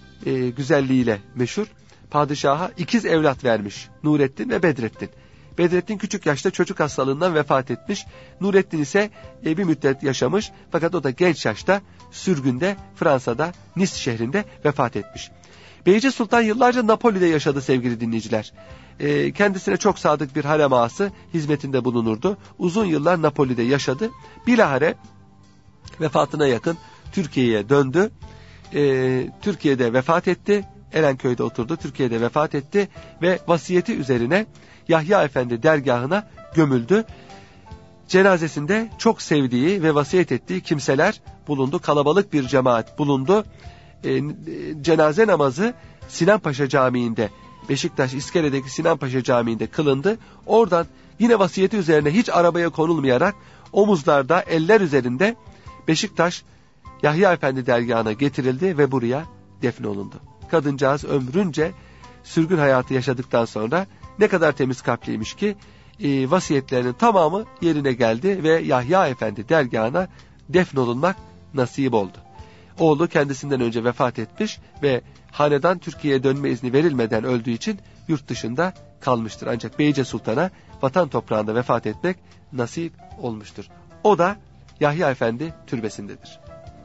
e, güzelliğiyle meşhur. Padişaha ikiz evlat vermiş, Nurettin ve Bedrettin. Bedrettin küçük yaşta çocuk hastalığından vefat etmiş. Nurettin ise e, bir müddet yaşamış fakat o da genç yaşta sürgünde Fransa'da Nice şehrinde vefat etmiş. Beyce Sultan yıllarca Napoli'de yaşadı sevgili dinleyiciler. E, kendisine çok sadık bir harem ağası hizmetinde bulunurdu. Uzun yıllar Napoli'de yaşadı. Bilahare vefatına yakın Türkiye'ye döndü. E, Türkiye'de vefat etti. Erenköy'de oturdu. Türkiye'de vefat etti ve vasiyeti üzerine Yahya Efendi dergahına gömüldü. Cenazesinde çok sevdiği ve vasiyet ettiği kimseler bulundu. Kalabalık bir cemaat bulundu. E, cenaze namazı Sinan Paşa Camii'nde Beşiktaş İskele'deki Sinan Paşa Camii'nde kılındı. Oradan yine vasiyeti üzerine hiç arabaya konulmayarak omuzlarda, eller üzerinde Beşiktaş Yahya Efendi dergahına getirildi ve buraya defnolundu. Kadıncağız ömrünce sürgün hayatı yaşadıktan sonra ne kadar temiz kalpliymiş ki e, vasiyetlerinin tamamı yerine geldi ve Yahya Efendi dergahına defnolunmak nasip oldu. Oğlu kendisinden önce vefat etmiş ve hanedan Türkiye'ye dönme izni verilmeden öldüğü için yurt dışında kalmıştır. Ancak Beyce Sultan'a vatan toprağında vefat etmek nasip olmuştur. O da Yahya Efendi türbesindedir.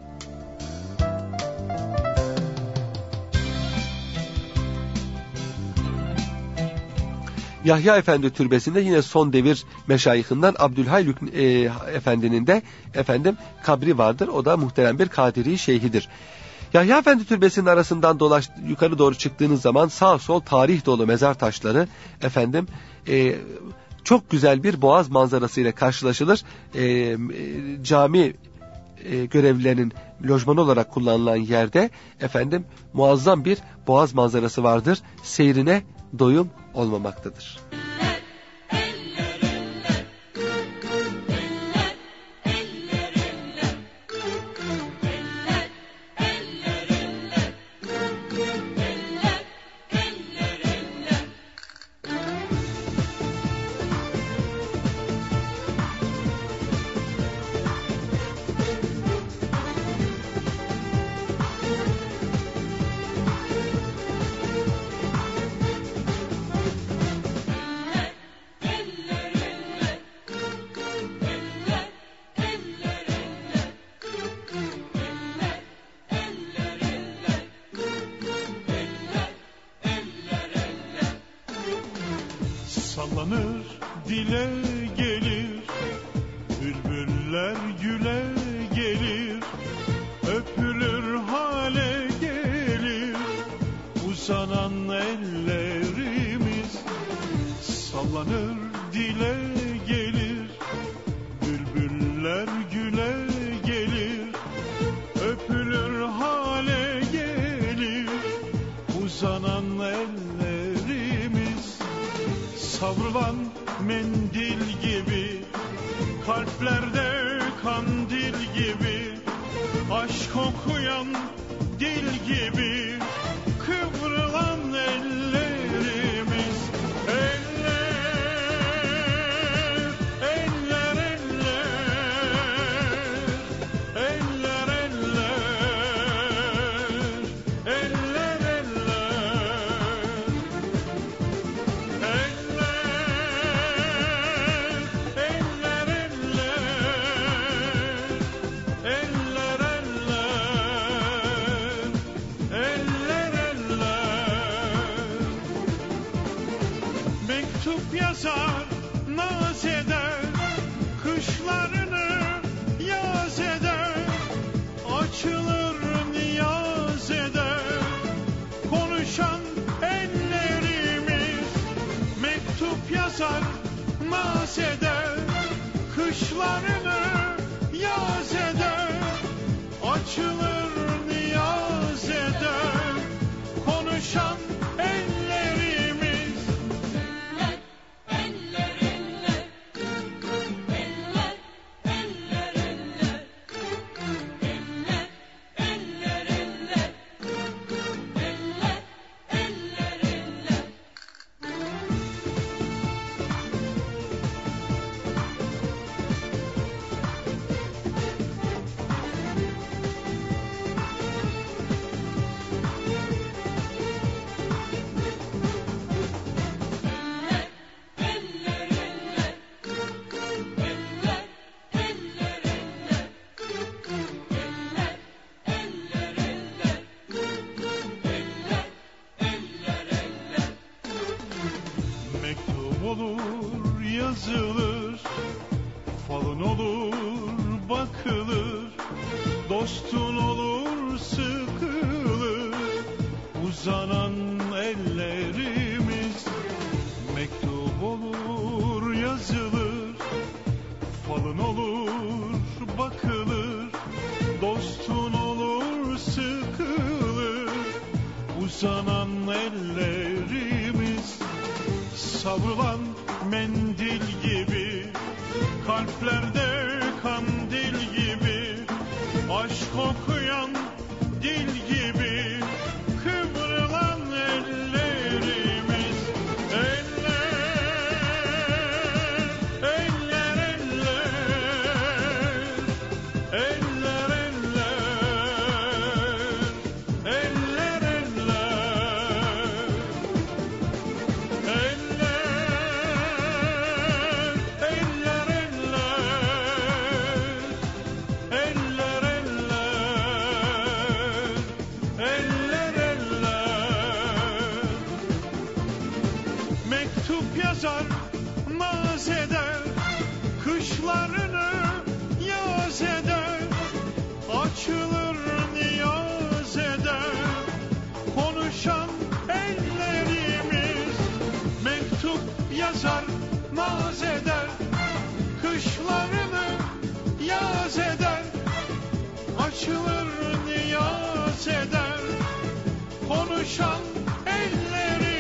Yahya Efendi türbesinde yine son devir meşayihinden Abdülhay Lük- e, Efendi'nin de efendim kabri vardır. O da muhterem bir Kadiri şeyhidir. Yahya Efendi türbesinin arasından dolaş yukarı doğru çıktığınız zaman sağ sol tarih dolu mezar taşları efendim e, çok güzel bir boğaz manzarasıyla karşılaşılır. E, e, cami e, görevlilerinin lojmanı olarak kullanılan yerde efendim muazzam bir boğaz manzarası vardır. Seyrine doyum olmamaktadır. Sallanır, dile gelir, bülbüller güle gelir, öpülür hale gelir, uzanan ellerimiz. Sallanır, dile gelir, bülbüller güle gelir, öpülür hale gelir, uzanan ellerimiz. Savrulan mendil gibi, kalplerde kandil gibi, aşk okuyan dil gibi, kıvrılan ellerimiz. Eller, eller, eller, eller, eller, eller, eller. Yazar, naz eder, kışlarını yaz eder, açılır niyaz eder, konuşan ellerimiz. Mektup yazar, naz eder, kışlarını yaz eder, açılır niyaz eder, konuşan ellerimiz. Olur yazılır, falın olur bakılır, dostun olur sıkılır, uzanan ellerimiz. Mektup olur yazılır, falın olur bakılır, dostun olur sıkılır, uzanan ellerimiz. mendil gibi, kalplerde kandil gibi, aşk okuyan dil gibi, kıvrılan ellerimiz, eller, eller, eller, eller, eller, eller, yazar, naz eder, kışlarını yaz eder, açılır niyaz eder, konuşan ellerimiz, mektup yazar, naz eder, kışlarını yaz eder, açılır niyaz eder, konuşan ellerimiz.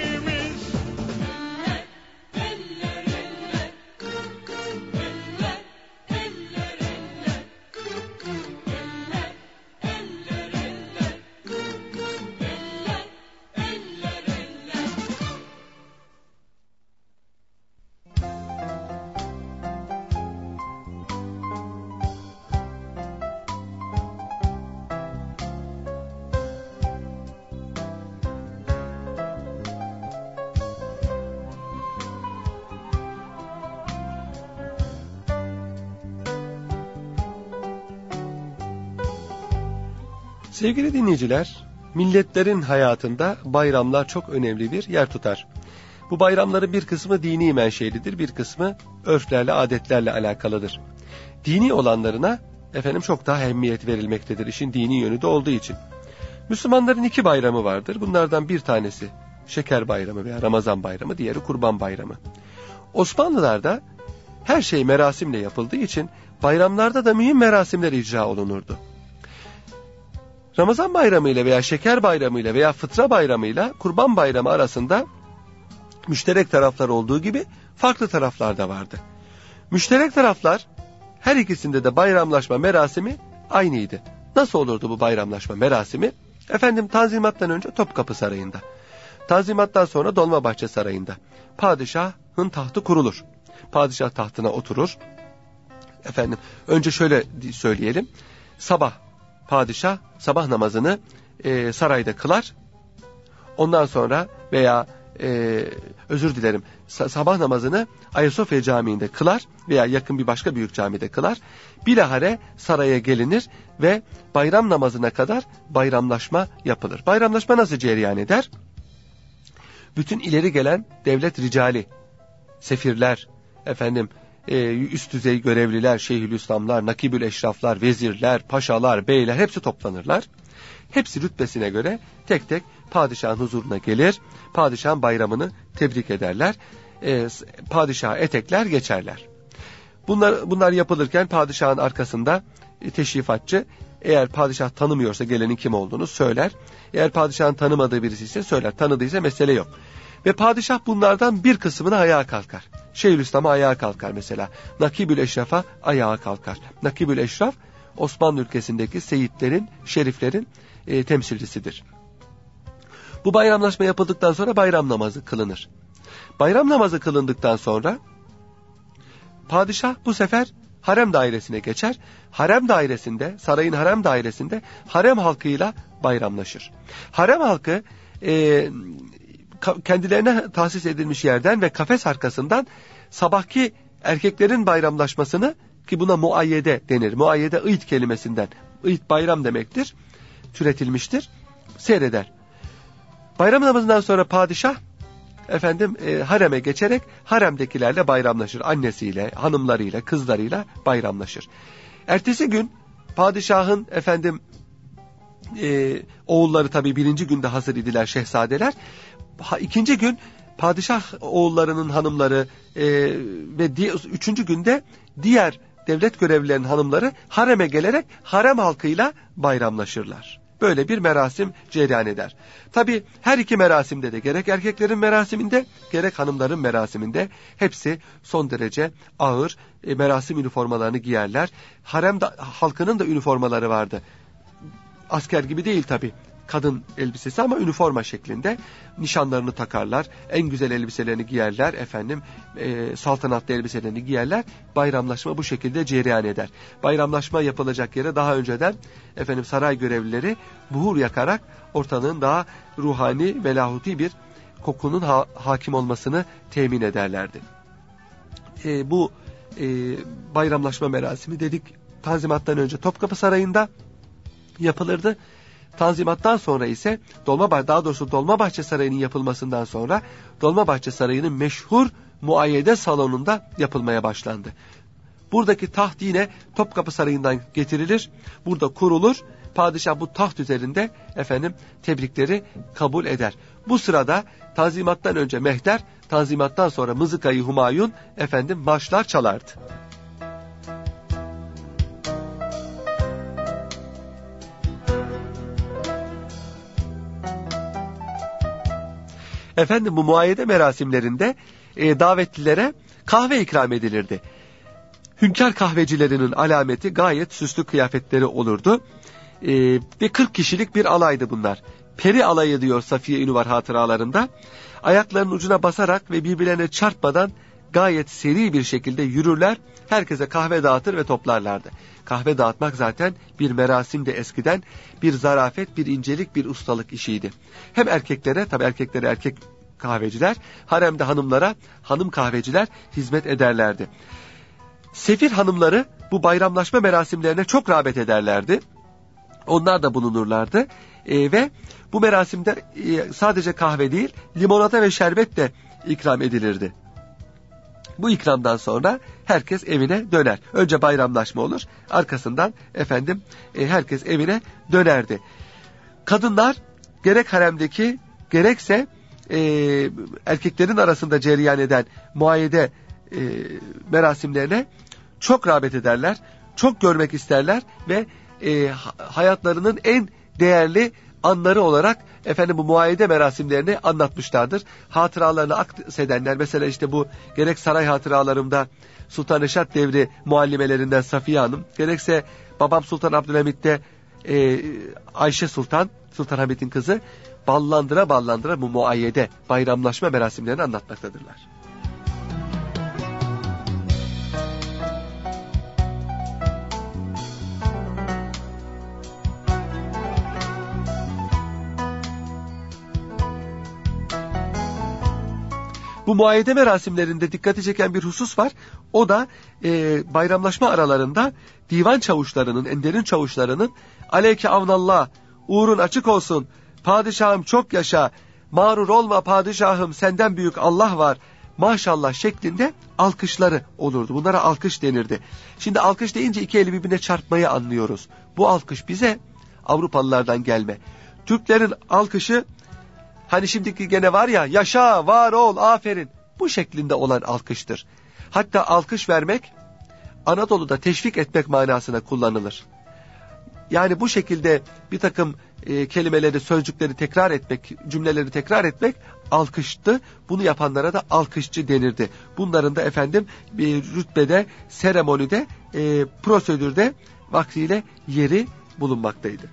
Sevgili dinleyiciler, milletlerin hayatında bayramlar çok önemli bir yer tutar. Bu bayramların bir kısmı dini menşelidir, bir kısmı örflerle, adetlerle alakalıdır. Dini olanlarına efendim çok daha ehemmiyet verilmektedir, işin dini yönü de olduğu için. Müslümanların iki bayramı vardır. Bunlardan bir tanesi Şeker Bayramı veya Ramazan Bayramı, diğeri Kurban Bayramı. Osmanlılarda her şey merasimle yapıldığı için bayramlarda da mühim merasimler icra olunurdu. Ramazan Bayramı ile veya Şeker Bayramı ile veya Fıtra Bayramı ile Kurban Bayramı arasında müşterek taraflar olduğu gibi farklı taraflar da vardı. Müşterek taraflar, her ikisinde de bayramlaşma merasimi aynıydı. Nasıl olurdu bu bayramlaşma merasimi? Efendim, Tanzimat'tan önce Topkapı Sarayı'nda, Tanzimat'tan sonra Dolmabahçe Sarayı'nda padişahın tahtı kurulur. Padişah tahtına oturur. Efendim, önce şöyle söyleyelim. Sabah padişah sabah namazını e, sarayda kılar. Ondan sonra veya e, özür dilerim sabah namazını Ayasofya Camii'nde kılar veya yakın bir başka büyük camide kılar. Bilahare saraya gelinir ve bayram namazına kadar bayramlaşma yapılır. Bayramlaşma nasıl cereyan eder? Bütün ileri gelen devlet ricali, sefirler, efendim üst düzey görevliler, şeyhülislamlar, nakibül eşraflar, vezirler, paşalar, beyler hepsi toplanırlar. Hepsi rütbesine göre tek tek padişahın huzuruna gelir. Padişahın bayramını tebrik ederler. E, padişaha etekler geçerler. Bunlar, bunlar yapılırken padişahın arkasında e, teşrifatçı, eğer padişah tanımıyorsa gelenin kim olduğunu söyler. Eğer padişahın tanımadığı birisi ise söyler. Tanıdıysa mesele yok. Ve padişah bunlardan bir kısmına ayağa kalkar. Şeyhülislam'a ayağa kalkar mesela. Nakibül Eşraf'a ayağa kalkar. Nakibül Eşraf, Osmanlı ülkesindeki seyitlerin, şeriflerin e, temsilcisidir. Bu bayramlaşma yapıldıktan sonra bayram namazı kılınır. Bayram namazı kılındıktan sonra padişah bu sefer harem dairesine geçer. Harem dairesinde, sarayın harem dairesinde harem halkıyla bayramlaşır. Harem halkı e, kendilerine tahsis edilmiş yerden ve kafes arkasından sabahki erkeklerin bayramlaşmasını, ki buna muayyede denir. Muayyede ıyd kelimesinden, ıyd bayram demektir, türetilmiştir, seyreder. Bayram namazından sonra padişah efendim e, hareme geçerek haremdekilerle bayramlaşır. Annesiyle, hanımlarıyla, kızlarıyla bayramlaşır. Ertesi gün padişahın efendim e, oğulları tabii birinci günde hazır idiler, şehzadeler. Ha, ikinci gün padişah oğullarının hanımları e, ve di- üçüncü günde diğer devlet görevlilerinin hanımları hareme gelerek harem halkıyla bayramlaşırlar. böyle bir merasim cereyan eder. Tabi her iki merasimde de, gerek erkeklerin merasiminde gerek hanımların merasiminde hepsi son derece ağır e, merasim üniformalarını giyerler. Harem da, halkının da üniformaları vardı. Asker gibi değil tabi. Kadın elbisesi ama üniforma şeklinde nişanlarını takarlar, en güzel elbiselerini giyerler, efendim e, saltanatlı elbiselerini giyerler. Bayramlaşma bu şekilde cereyan eder. Bayramlaşma yapılacak yere daha önceden efendim saray görevlileri buhur yakarak ortalığın daha ruhani ve lahuti bir kokunun ha- hakim olmasını temin ederlerdi. E, bu e, bayramlaşma merasimi dedik Tanzimat'tan önce Topkapı Sarayı'nda yapılırdı. Tanzimat'tan sonra ise Dolmabahçe, daha doğrusu Dolmabahçe Sarayı'nın yapılmasından sonra Dolmabahçe Sarayı'nın meşhur muayyede salonunda yapılmaya başlandı. Buradaki taht yine Topkapı Sarayı'ndan getirilir. Burada kurulur. Padişah bu taht üzerinde efendim tebrikleri kabul eder. Bu sırada Tanzimat'tan önce mehter, Tanzimat'tan sonra mızıkayı Humayun efendim marşlar çalardı. Efendim bu muayyede merasimlerinde e, davetlilere kahve ikram edilirdi. Hünkâr kahvecilerinin alameti gayet süslü kıyafetleri olurdu. E, ve kırk kişilik bir alaydı bunlar. Peri alayı diyor Safiye Ünvar hatıralarında. Ayaklarının ucuna basarak ve birbirlerine çarpmadan gayet seri bir şekilde yürürler. Herkese kahve dağıtır ve toplarlardı. Kahve dağıtmak zaten bir merasimde eskiden, bir zarafet, bir incelik, bir ustalık işiydi. Hem erkeklere, tabii erkeklere erkek kahveciler, haremde hanımlara hanım kahveciler hizmet ederlerdi. Sefir hanımları bu bayramlaşma merasimlerine çok rağbet ederlerdi. Onlar da bulunurlardı e, ve bu merasimde e, sadece kahve değil, limonata ve şerbet de ikram edilirdi. Bu ikramdan sonra herkes evine döner. Önce bayramlaşma olur, arkasından efendim e, herkes evine dönerdi. Kadınlar gerek haremdeki gerekse e, erkeklerin arasında cereyan eden muayyede e, merasimlerine çok rağbet ederler, çok görmek isterler ve e, hayatlarının en değerli anları olarak efendim bu muayyede merasimlerini anlatmışlardır. Hatıralarını aksedenler mesela işte bu gerek saray hatıralarımda Sultan Reşat devri muallimelerinden Safiye Hanım, gerekse babam Sultan Abdülhamit'te e, Ayşe Sultan, Sultan Hamid'in kızı ballandıra ballandıra bu muayyede bayramlaşma merasimlerini anlatmaktadırlar. Bu muayyede merasimlerinde dikkati çeken bir husus var. O da e, bayramlaşma aralarında divan çavuşlarının, enderin çavuşlarının aleyke avnallah, uğrun açık olsun, padişahım çok yaşa, mağrur olma padişahım senden büyük Allah var, maşallah şeklinde alkışları olurdu. Bunlara alkış denirdi. Şimdi alkış deyince iki eli birbirine çarpmayı anlıyoruz. Bu alkış bize Avrupalılardan gelme. Türklerin alkışı hani şimdiki gene var ya, yaşa, var ol, aferin, bu şeklinde olan alkıştır. Hatta alkış vermek Anadolu'da teşvik etmek manasına kullanılır. Yani bu şekilde bir takım e, kelimeleri, sözcükleri tekrar etmek, cümleleri tekrar etmek alkıştı. Bunu yapanlara da alkışçı denirdi. Bunların da efendim bir rütbede, seremonide, e, prosedürde vaktiyle yeri bulunmaktaydı.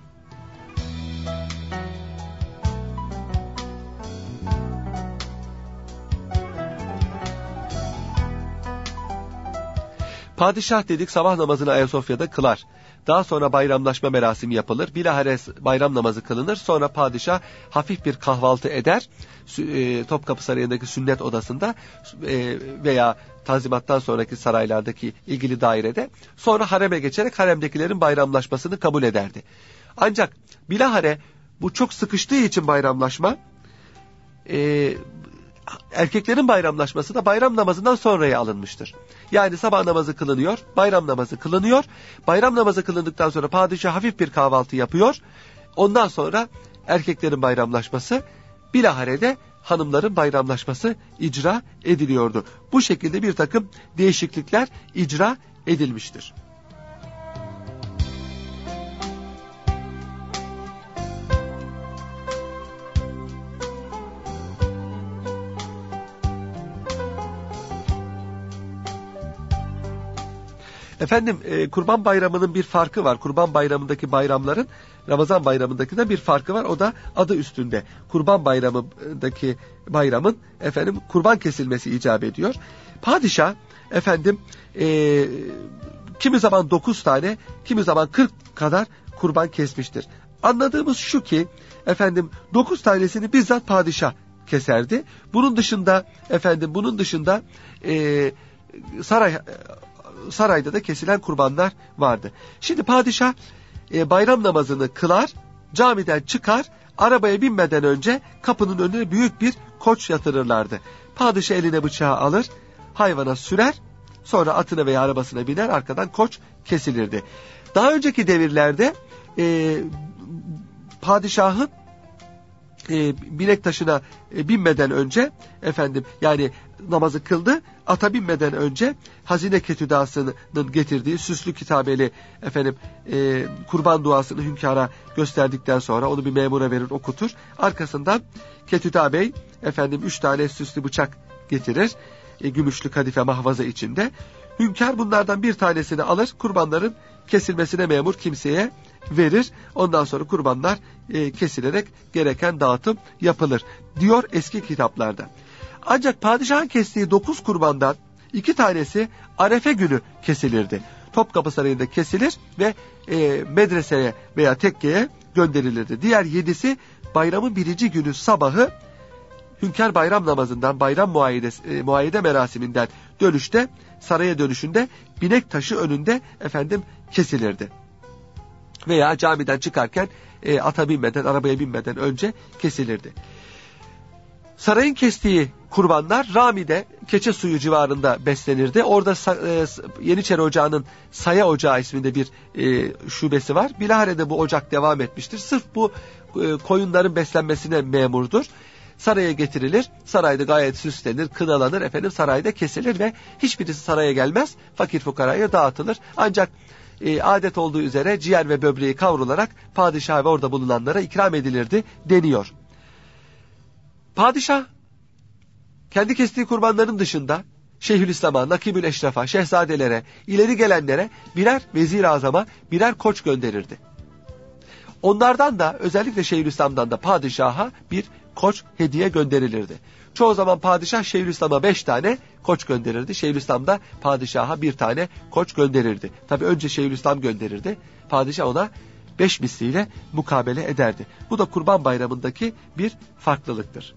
Padişah dedik sabah namazını Ayasofya'da kılar. Daha sonra bayramlaşma merasimi yapılır. Bilahare bayram namazı kılınır. Sonra padişah hafif bir kahvaltı eder. E, Topkapı Sarayı'ndaki sünnet odasında e, veya Tanzimat'tan sonraki saraylardaki ilgili dairede. Sonra hareme geçerek haremdekilerin bayramlaşmasını kabul ederdi. Ancak bilahare bu çok sıkıştığı için bayramlaşma, e, erkeklerin bayramlaşması da bayram namazından sonraya alınmıştır. Yani sabah namazı kılınıyor, bayram namazı kılınıyor. Bayram namazı kılındıktan sonra padişah hafif bir kahvaltı yapıyor. Ondan sonra erkeklerin bayramlaşması, bilahare de hanımların bayramlaşması icra ediliyordu. Bu şekilde bir takım değişiklikler icra edilmiştir. Efendim e, Kurban Bayramı'nın bir farkı var. Kurban Bayramı'ndaki bayramların Ramazan Bayramı'ndaki de bir farkı var. O da adı üstünde. Kurban Bayramı'ndaki bayramın efendim kurban kesilmesi icap ediyor. Padişah efendim e, kimi zaman dokuz tane, kimi zaman kırk kadar kurban kesmiştir. Anladığımız şu ki efendim dokuz tanesini bizzat padişah keserdi. Bunun dışında efendim bunun dışında e, saray sarayda da kesilen kurbanlar vardı. Şimdi padişah e, bayram namazını kılar, camiden çıkar, arabaya binmeden önce kapının önüne büyük bir koç yatırırlardı. Padişah eline bıçağı alır, hayvana sürer, sonra atına veya arabasına biner, arkadan koç kesilirdi. Daha önceki devirlerde e, padişahın e, binek taşına e, binmeden önce efendim yani namazı kıldı, ata binmeden önce hazine ketüdasının getirdiği süslü kitabeli efendim e, kurban duasını hünkâra gösterdikten sonra onu bir memura verir, okutur. Arkasından ketüda bey efendim üç tane süslü bıçak getirir. E, gümüşlü kadife mahvaza içinde. Hünkâr bunlardan bir tanesini alır, kurbanların kesilmesine memur kimseye verir. Ondan sonra kurbanlar e, kesilerek gereken dağıtım yapılır diyor eski kitaplarda. Ancak padişahın kestiği dokuz kurbandan iki tanesi Arefe günü kesilirdi. Topkapı Sarayı'nda kesilir ve e, medreseye veya tekkeye gönderilirdi. Diğer yedisi bayramın birinci günü sabahı hünkâr bayram namazından, bayram muayyede, e, muayyede merasiminden dönüşte, saraya dönüşünde binek taşı önünde efendim kesilirdi. Veya camiden çıkarken e, ata binmeden, arabaya binmeden önce kesilirdi. Sarayın kestiği kurbanlar Rami'de Keçe Suyu civarında beslenirdi. Orada e, Yeniçeri Ocağı'nın Saya Ocağı isminde bir e, şubesi var. Bilahare'de bu ocak devam etmiştir. Sırf bu e, koyunların beslenmesine memurdur. Saraya getirilir, sarayda gayet süslenir, kınalanır, efendim sarayda kesilir ve hiçbirisi saraya gelmez, fakir fukaraya dağıtılır. Ancak e, adet olduğu üzere ciğer ve böbreği kavrularak padişah ve orada bulunanlara ikram edilirdi deniyor. Padişah kendi kestiği kurbanların dışında Şeyhülislam'a, Nakibül Eşraf'a, şehzadelere, ileri gelenlere birer vezir-i azama, birer koç gönderirdi. Onlardan da özellikle Şeyhülislam'dan da padişaha bir koç hediye gönderilirdi. Çoğu zaman padişah Şeyhülislam'a beş tane koç gönderirdi. Şeyhülislam da padişaha bir tane koç gönderirdi. Tabi önce Şeyhülislam gönderirdi. Padişah ona beş misliyle mukabele ederdi. Bu da Kurban Bayramı'ndaki bir farklılıktır.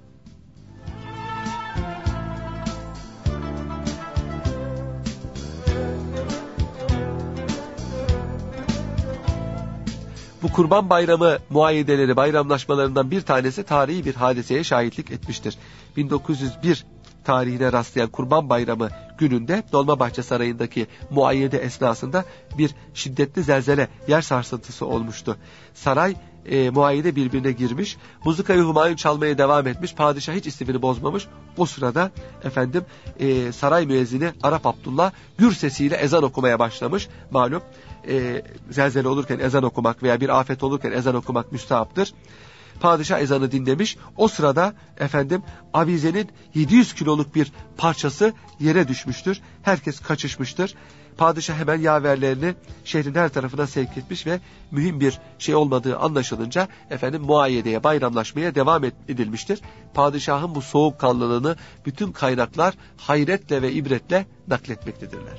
Bu Kurban Bayramı muayyedeleri, bayramlaşmalarından bir tanesi tarihi bir hadiseye şahitlik etmiştir. bin dokuz yüz bir tarihine rastlayan Kurban Bayramı gününde Dolmabahçe Sarayı'ndaki muayyede esnasında bir şiddetli zelzele, yer sarsıntısı olmuştu. Saray e, muayyede birbirine girmiş, muzikayı Humayun çalmaya devam etmiş, padişah hiç istifini bozmamış. O sırada efendim e, saray müezzini Arap Abdullah gür sesiyle ezan okumaya başlamış. Malum e, zelzele olurken ezan okumak veya bir afet olurken ezan okumak müstahaptır. Padişah ezanı dinlemiş. O sırada efendim avizenin yedi yüz kiloluk bir parçası yere düşmüştür. Herkes kaçışmıştır. Padişah hemen yaverlerini şehrin her tarafına sevk etmiş ve mühim bir şey olmadığı anlaşılınca efendim muayyedeye, bayramlaşmaya devam edilmiştir. Padişahın bu soğukkanlılığını bütün kaynaklar hayretle ve ibretle nakletmektedirler.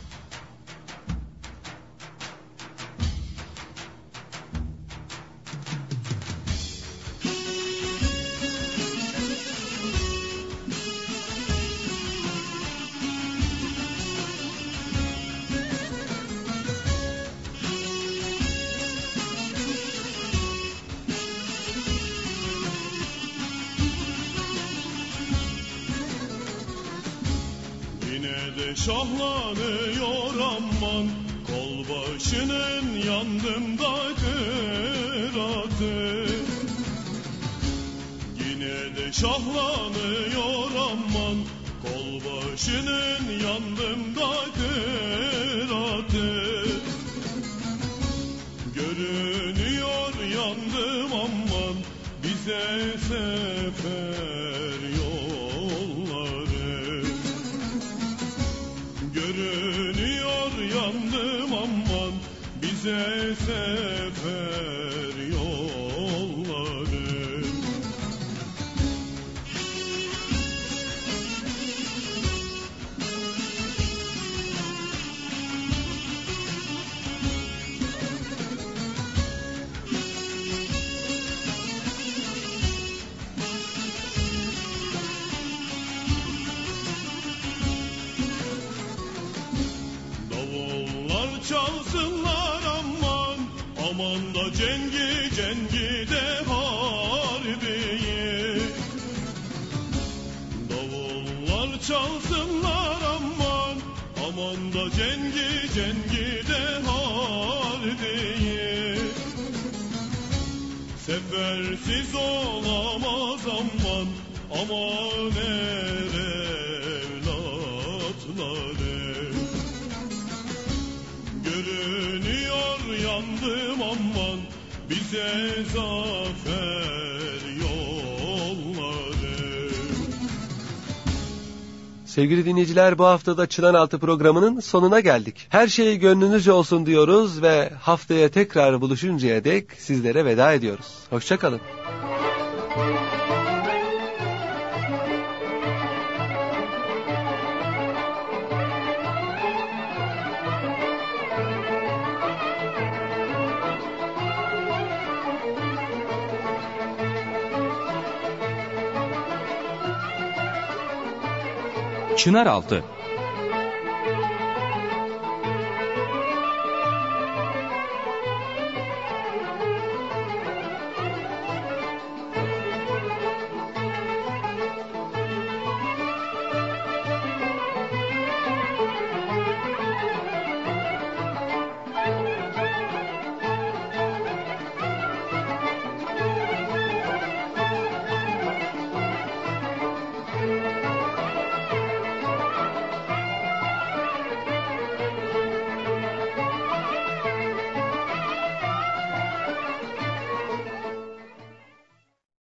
Şahlanıyor aman, kol başının yandımda kıratı. Yine de şahlanıyor aman, kol başının yandımda kıratı. Görünüyor yandım aman, bize sefer yolları. Görünüyor yandım bize sefer yolları. Çalsınlar aman, aman da cengi cengi de harbiyi. Davullar çalsınlar aman, aman da cengi cengi de harbiyi. Sefersiz olamaz aman, aman er evlatları. Görünüyor yandım aman, bize zafer yolları. Sevgili dinleyiciler, bu haftada Çınaraltı programının sonuna geldik. Her şey gönlünüzce olsun diyoruz ve haftaya tekrar buluşuncaya dek sizlere veda ediyoruz. Hoşça kalın. Çınaraltı